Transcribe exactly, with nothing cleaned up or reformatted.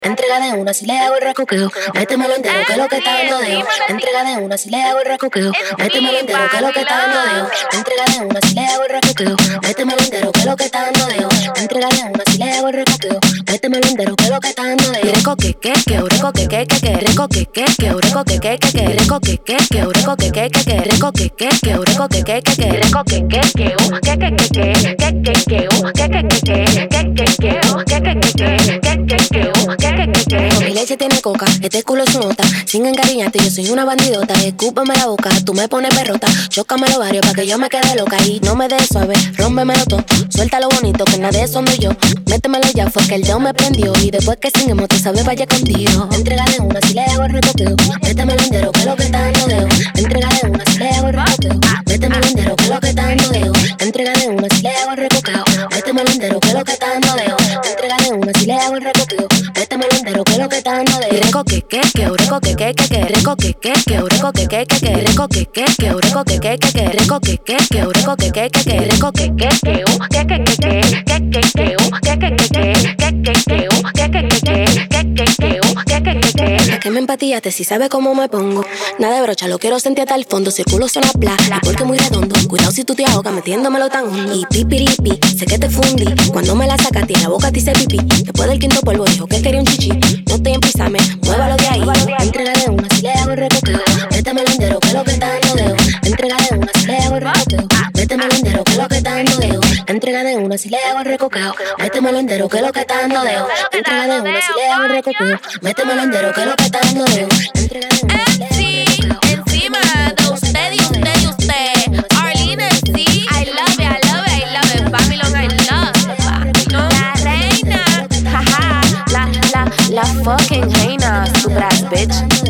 Entrega de una si le hago el recoqueo. Métemelo entero que es lo que está dando deo. Entrega de una si le hago el recoqueo. Métemelo entero que es lo que está dando deo. Entrega de una si le hago el recoqueo. Métemelo entero que es lo que está dando deo. Entrega de una si le hago el recoqueo. Métemelo entero que es lo que está dando deo. Reco que que que reco que que que que reco que que que reco que que que que reco que que que reco que que que que reco que que que reco que que que que reco que que que que que que que que que que que que que que que que que mi leche tiene coca, este culo es su nota. Sin encariñarte, yo soy una bandidota. Escúpame la boca, tú me pones perrota. Chócame los varios pa' que yo me quede loca. Y no me des suave, rómpemelo todo. Suelta lo bonito, que nada de eso ando yo. Métemelo ya, fue que el dedo me prendió. Y después que sigamos, tú sabes, vaya contigo. Entrega de una si le hago el recoqueo. Métemelo entero, que es lo que está dando deo. Entrega de una si le hago el recoqueo. Métemelo entero, que es lo que está dando deo. Entrega de una si le hago el recoqueo. Métemelo entero, que es lo que está dando deo. Entrega de una si le hago el recoqueo. Métemelo entero, que es lo que está dando deo. Reco que que que reco que que que que reco que que que reco que que que que reco que que que reco que que que que reco que que que reco que que que que reco que que que que que que que que que que que me empatillaste si sabes cómo me pongo. Nada de brocha, lo quiero sentir hasta el fondo. Si el culo suena bla, y porque muy redondo. Cuidado si tú te ahogas metiéndomelo tan hondo. Y pipiripi, sé que te fundí. Cuando me la sacaste en la boca te hice pipí. Después del quinto polvo dijo que quería un chichi. No estoy en pisame, muévalo de ahí. Entrega de una si le hago el recoqueo. Métemelo entero que es lo que está dando deo. Entrega de una si le hago el recoqueo. Métemelo entero que es lo que está dando deo. Entrega de una si le hago el recoqueo. Métemelo entero que es lo que está dando deo. Entrega de una si le hago el recoqueo. Métemelo entero que es lo que está dando deo. Entrega de una si le hago el recoqueo. Encima de usted y usted y usted. Arlene sí, I love it, I love it, I love it. Babylon, I love. La reina, jaja, la, la, la fucking reina, super ass bitch.